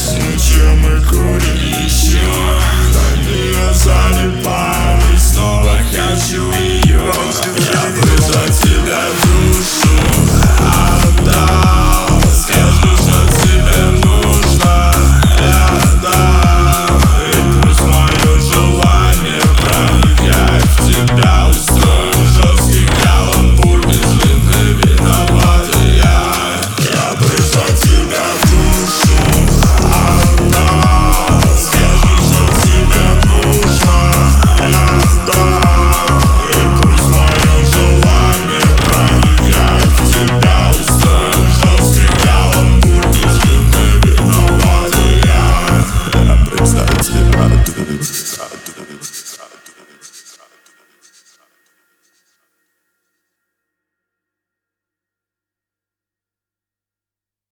Ночью мы курим еще, я залипаю и снова хочу ее. Я бы за тебя душу отдал, скажу, что тебе нужно, я дам. И пусть мое желание проникает в тебя. Устрою жесткий каламбур, без вины виноват я бы за тебя душу отдал, скажи, что тебе нужно, я дам. И пусть мое желание проникает в тебя. Устрою жесткий каламбур, без вины виноват я бы за тебя душу.